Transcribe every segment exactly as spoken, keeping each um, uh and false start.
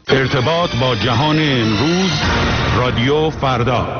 ارتباط با جهان امروز، رادیو فردا.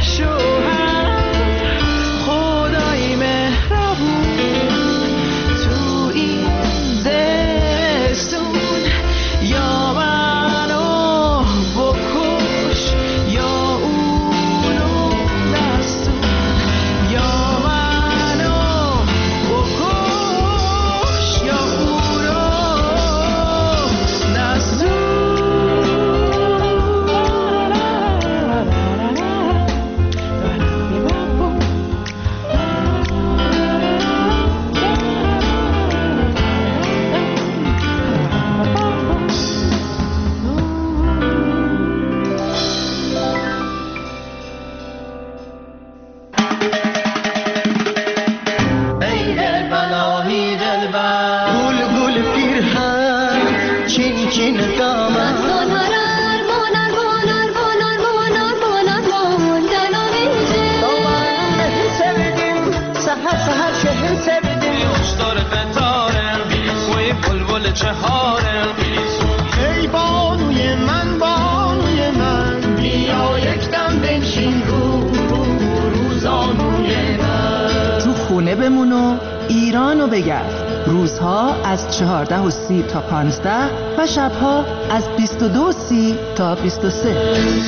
تو بمون و ایرانو بگرد. روزها از چهارده و سی تا پانزده و شبها از بیست و دو و سی تا بیست و سه.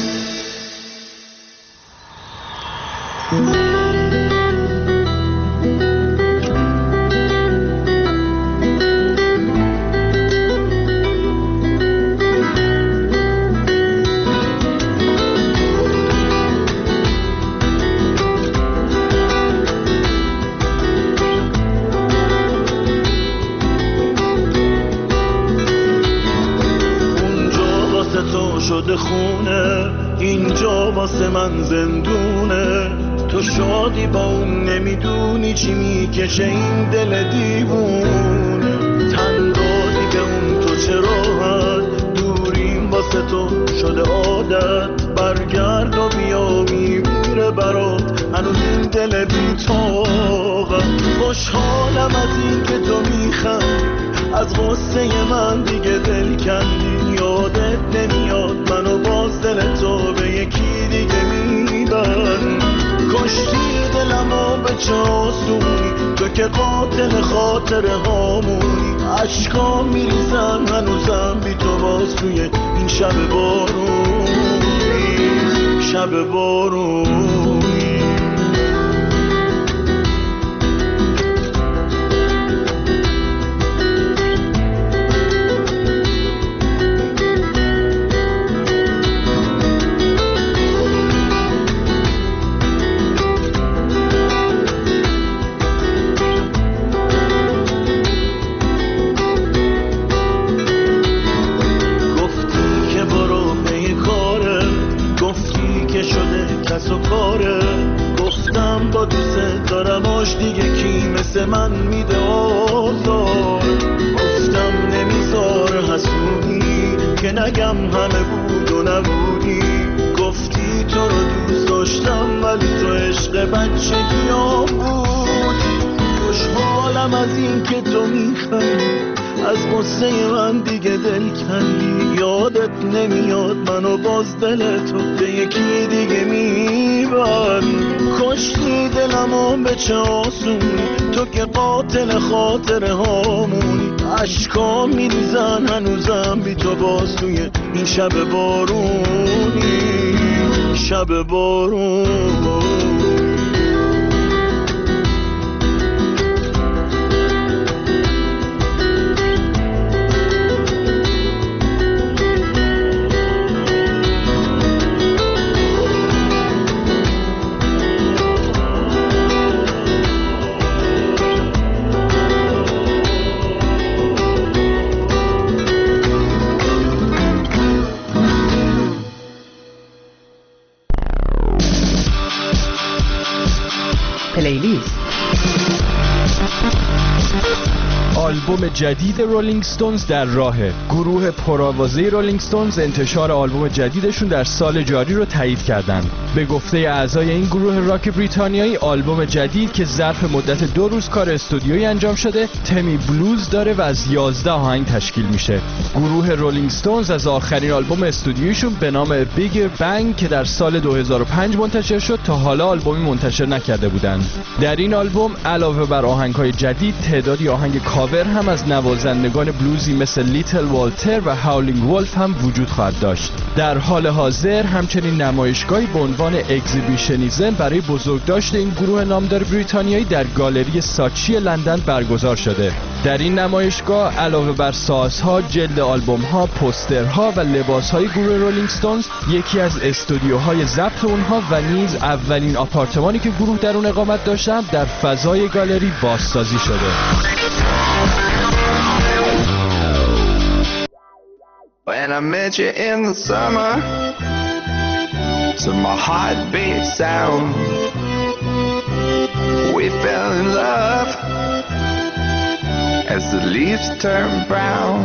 شده خونه، اینجا واسه من زندونه. تو شادی با اون نمیدونی چی میکشه این دل دیوونه. تن دادی به اون تو چه راحت، دوریم واسه تو شده عادت. برگرد و بیا میمیره برات هنوز این دل بی طاقت. خوشحالم از این که تو میخندی، از غصه من دیگه دل کندی. یادت نمیاد منو باز دل تو به یکی دیگه میبری. کشتی دلمو به چه آسونی، تو که قاتل خاطره هامونی. عشقا میریزن هنوزم بی تو باز توی این شب بارونی، شب بارونی. گفتم با دوست دارم آش دیگه کی مثل من میده آزار. گفتم نمیذار حسودی که نگم همه بود و نبودی. گفتی تو رو دوست داشتم ولی تو عشق بچگیام بودی. خوشحالم از این که تو میخندی، از غصه من دیگه دل کندی. یادت نمیاد منو باز دل تو به یکی دیگه میبری. کشتی دلمو به چه آسونی، تو که قاتل خاطره هامونی. عشقا میریزن هنوزم بی تو باز توی این شب بارونی، شب بارونی. پلیلیست. آلبوم جدید رولینگ ستونز در راهه. گروه پرآوازه رولینگ ستونز انتشار آلبوم جدیدشون در سال جاری رو تایید کردن. به گفته اعضای این گروه راک بریتانیایی، آلبوم جدید که ظرف مدت دو روز کار استودیویی انجام شده تمی بلوز داره و از یازده آهنگ تشکیل میشه. گروه رولینگ ستونز از آخرین آلبوم استودیویشون به نام بیگر بنگ که در سال دو هزار و پنج منتشر شد تا حالا آلبومی منتشر نکرده بودند. در این آلبوم علاوه بر آهنگ‌های جدید، تعدادی آهنگ کاور هم از نوازندگان بلوزی مثل لیتل والتر و هاولینگ ولف هم وجود خواهد داشت. در حال حاضر همچنین نمایشگاهی به عنوان اگزیبیشنیزم برای بزرگداشت این گروه نامدار بریتانیایی در گالری ساچی لندن برگزار شده. در این نمایشگاه علاوه بر سازها، جلد آلبوم‌ها، پوسترها و لباس‌های گروه رولینگ ستونز، یکی از استودیوهای ضبط اونها و نیز اولین آپارتمانی که گروه در اون اقامت داشتن در فضای گالری بازسازی شده. When I met you in the summer, to my heartbeat sound, we fell in love as the leaves turn brown,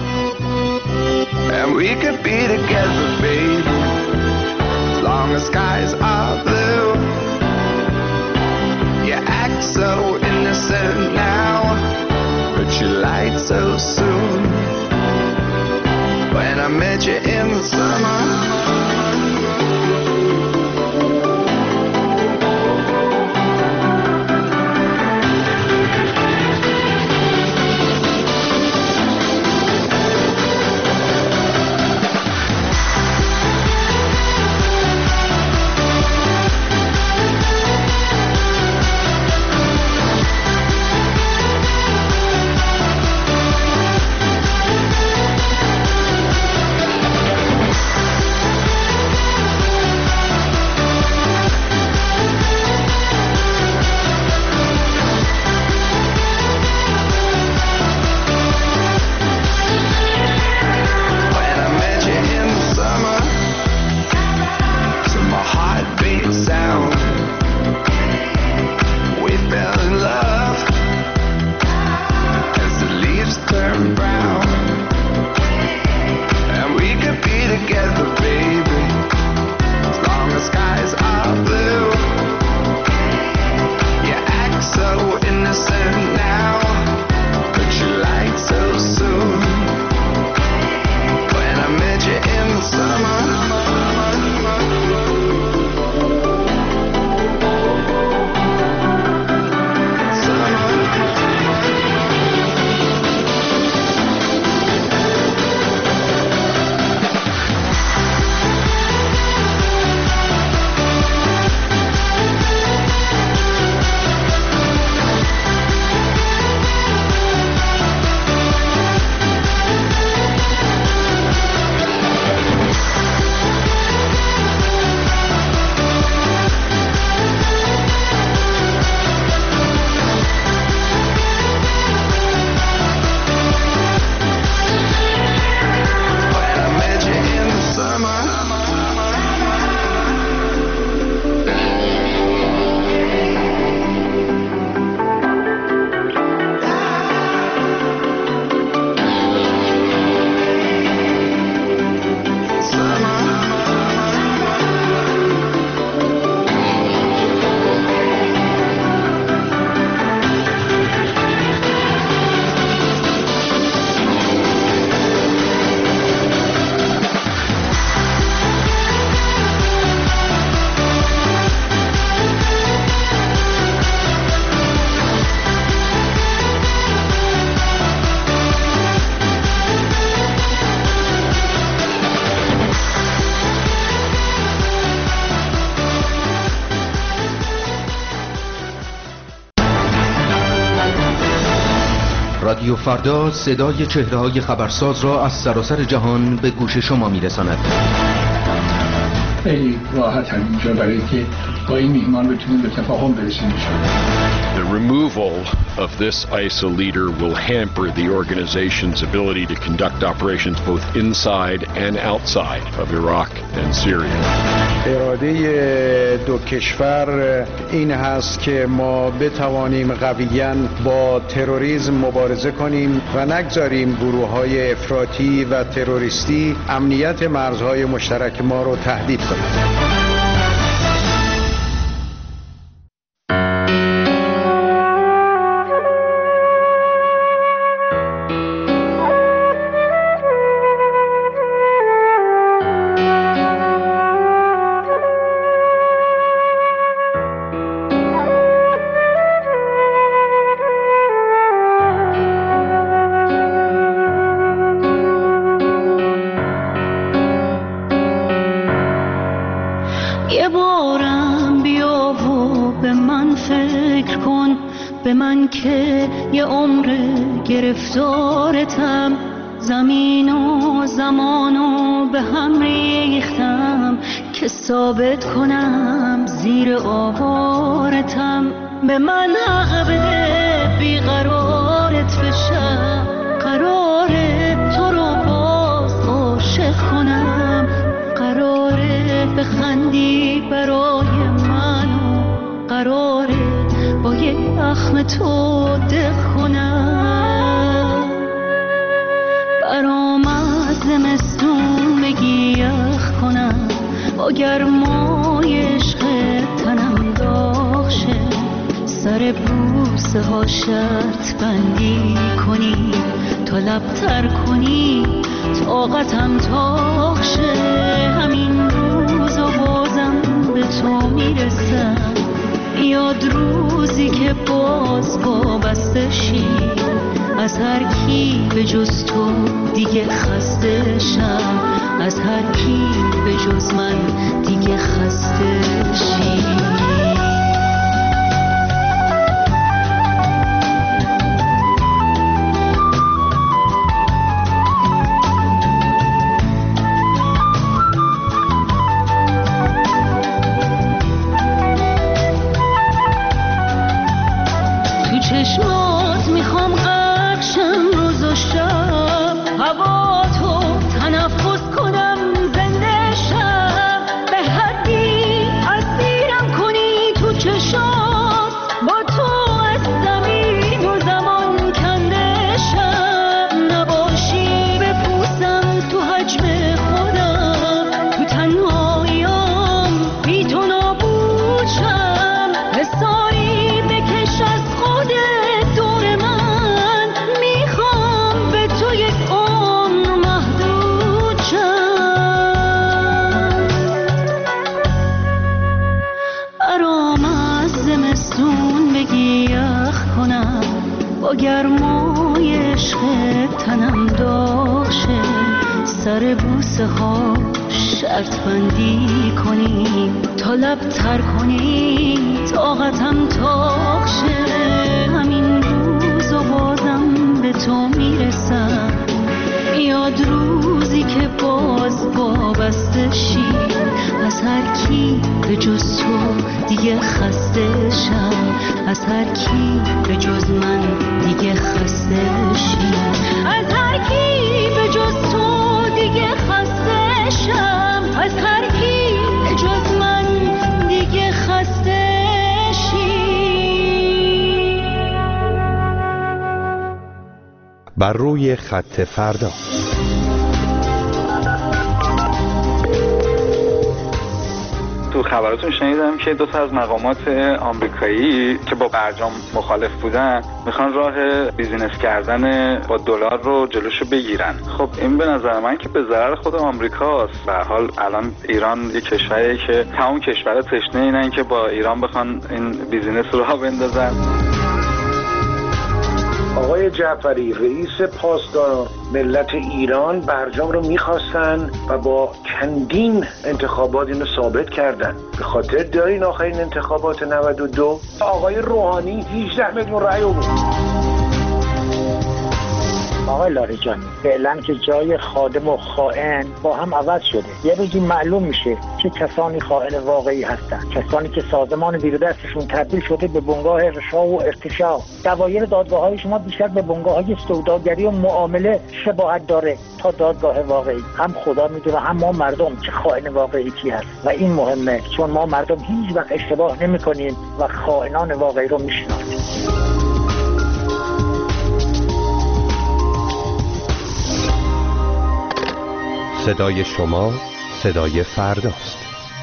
and we could be together, babe, as long as skies are blue. You act so innocent now, but you lied so soon. When I met you in the summer, رادیو فردا صدای چهره‌های خبرساز را از سراسر جهان به گوش شما می‌رساند. خیلی راحت هم اینجا برای که با این میهمان بتونیم به تفاهم برسیم. The removal of this I S I L leader will hamper the organization's ability to conduct operations both inside and outside of Iraq and Syria. اراده دو کشور این هست که ما بتوانیم قویاً با تروریسم مبارزه کنیم و نگذاریم گروه‌های افراطی و تروریستی امنیت مرزهای مشترک ما رو تهدید کنند. گرفتارتم، زمین و زمانو به هم ریختم که ثابت کنم زیر آوارتم. به من حق بده بیقرارت بشم، قراره تو رو باز عاشق کنم، قراره بخندی برای من و قراره با یک اخم تو دق کنم. برام از زمستون بگی یخ کنم، با گرمای عشق تنم داغ شه، سر بوسه ها شرط بندی کنی، تا لبتر کنی طاقتم تاق شه. همین روز و بازم به تو میرسم، یاد روزی که باز وابسته شی، از هر کی به جز تو دیگه خسته شم، از هر کی به جز من دیگه خسته شی. چشمات میخوام غرق شم روز و شب، هوا تو تنفس کنم زنده شم، به حدی اسیرم کنی تو چشمات، با تو از زمین و زمان کنده شم، نباشی بپوسم تو حجم خودم، تو تنهاییام بی تو نابود شم، حساری بکش از با گرمای عشق تنم داغ شه، سر بوسه ها شرط بندی کنی، تا لبتر کنی طاقتم تاق شه. همین روز و بازم به تو میرسم، یاد روزی که باز وابسته شی، از هر کی به جز تو دیگه خسته شم، از هر کی به جز من دیگه خسته شی، از هر کی به جز تو دیگه خسته شم، از هر کی به جز من دیگه خسته شی. بر روی خط فردا. تو خبراتون شنیدم که دو تا از مقامات آمریکایی که با برجام مخالف بودن میخوان راه بیزینس کردن با دلار رو جلوشو بگیرن. خب این به نظر من که به ضرر خود آمریکاست. به هر حال الان ایران یک کشوریه که تمام کشورها تشنه اینن که با ایران بخوان این بیزینس رو راه بندازن. آقای جعفری رئیس پاسداران ملت ایران برجام رو میخواستن و با چندین انتخابات اینو ثابت کردن. به خاطر دارین آخرین انتخابات نود و دو آقای روحانی هجده میلیون رأی آورد. آقای لاریجانی فعلا که جای خادم و خائن با هم عوض شده. یه روزی معلوم میشه که کسانی خائن واقعی هستن، کسانی که سازمان زیر دستشون تبدیل شده به بنگاه رشا و ارتشا. دوایر دادگاه های شما بیشتر به بنگاه های سوداگری و معامله شباهت داره تا دادگاه واقعی. هم خدا میدونه هم ما مردم که خائن واقعی کی هست و این مهمه، چون ما مردم هیچ وقت اشتباه نمی کنیم و خائنان واقعی رو میشناسیم. صدای شما صدای فرداست.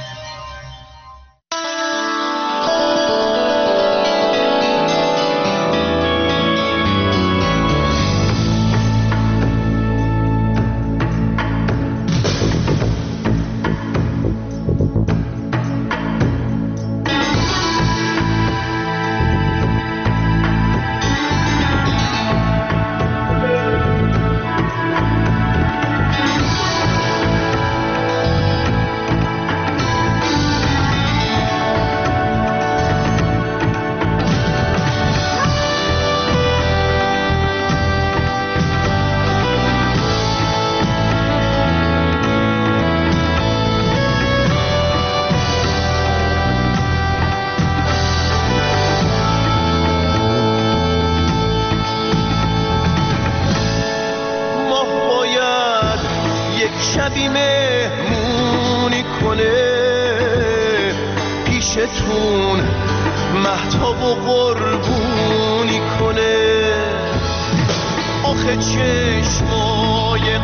شبی مهمونی کنه پیشتون، مهتاب و قربونی کنه. آخه چشمای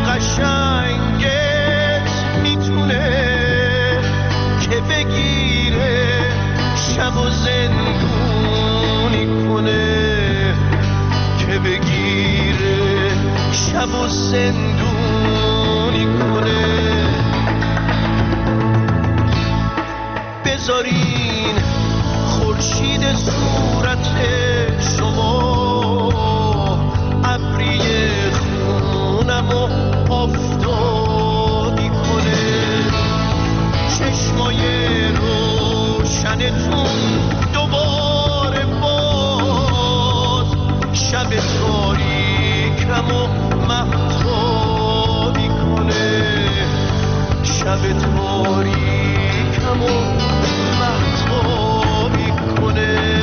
قشنگت میتونه که بگیره شب و زندونی کنه، که بگیره شب و زندونی کنه. بذارین خورشید صورت شما ابری خونم و آفتابی کنه. چشمای روشنتون دوباره باز شب تاریکم و مهتابی کنه. شب تاریکم و مهتابی کنه.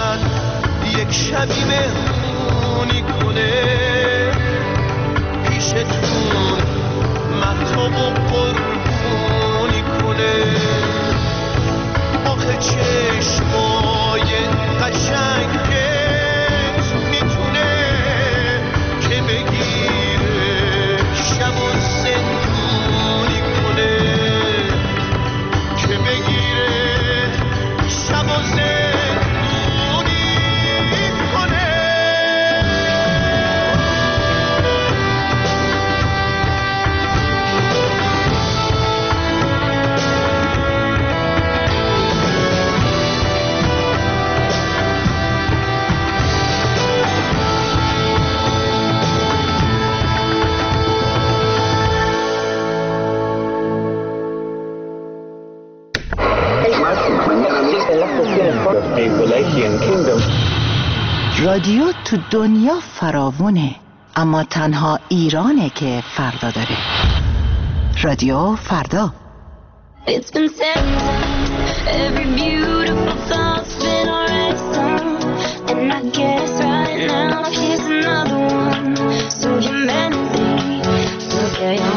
شبی مهمونی کنه پیش چشتون مهتاب و قربونی کنه. آخه چشمای قشنگت میتونه که بگیره شب و زندونی کنه، که بگیره شب و زندونی کنه. رادیو تو دنیا فراوونه، اما تنها ایرانه که فردا داره. رادیو فردا. It's been said every beautiful thought's been already sung, and I guess right now here's another one. So humanity, look at your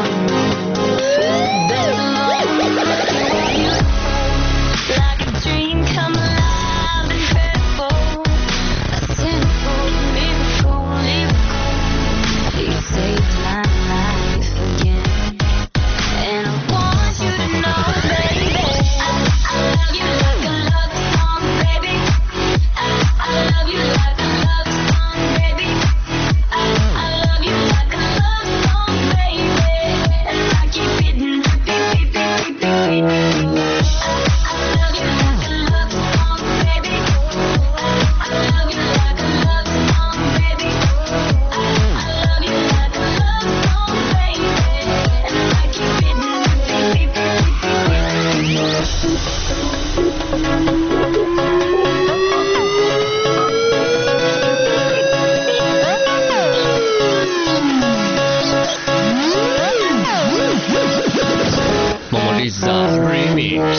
like a dream come alive, incredible, a simple miracle, miracle. You saved my life again, and I want you to know, baby, I, I love you like a love song, baby. I, I love you like a love song, baby. I, I love you like a love song, baby. And I keep hitting repeat, repeat, repeat, repeat. I, I love you like a love song, baby. I, I love you like a love song, baby. I, I love you like a love song, baby. And I keep hitting repeat, repeat, Momoliza Remix.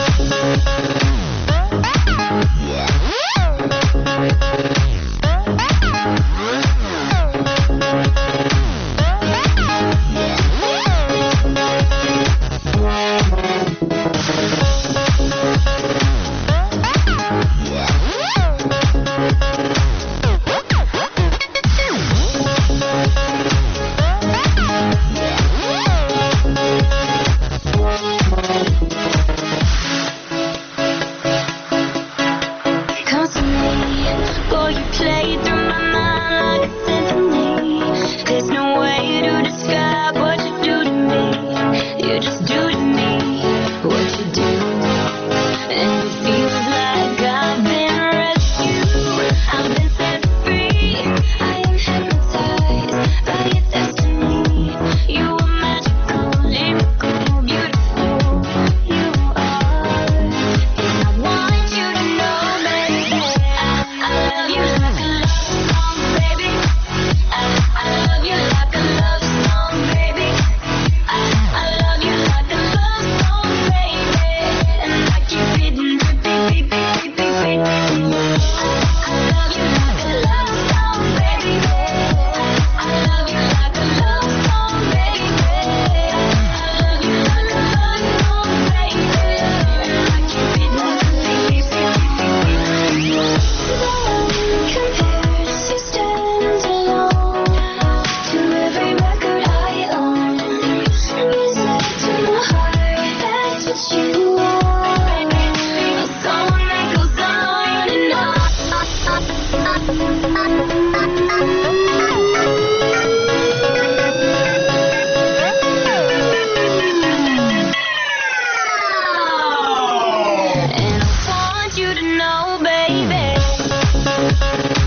boy, you play through my mind like a symphony. There's no way to describe what you do to me. You just do to me what you do, and it feels like I've been rescued. I've been set free. I am hypnotized by your destiny. You are magical, lyrical, beautiful. You are, and I want you to know, baby, I, I love you like a love song, baby. I, I love you like a love song, baby. I, I love you like a love song, baby. And I keep hitting repeat, repeat, repeat, repeat. I love you like a love song, baby. I love you like a love song, baby. I love you like a love song, baby. And I keep hitting repeat, repeat, repeat. Compares you stand alone to every record I own. Music to my heart, that's what you are. A song that goes on and on. And I want you to know, baby,